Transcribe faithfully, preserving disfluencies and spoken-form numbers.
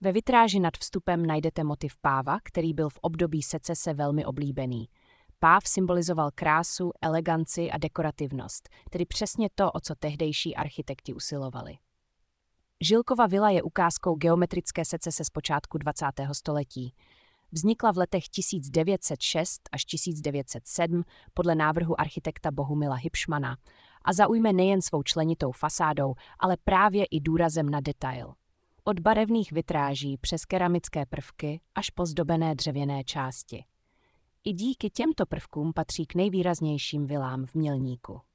Ve vitráži nad vstupem najdete motiv páva, který byl v období secese velmi oblíbený. Páv symbolizoval krásu, eleganci a dekorativnost, tedy přesně to, o co tehdejší architekti usilovali. Žilkova vila je ukázkou geometrické secese z počátku dvacátého století. Vznikla v letech tisíc devět set šest až tisíc devět set sedm podle návrhu architekta Bohumila Hipšmana a zaujme nejen svou členitou fasádou, ale právě i důrazem na detail. Od barevných vitráží přes keramické prvky až po zdobené dřevěné části. I díky těmto prvkům patří k nejvýraznějším vilám v Mělníku.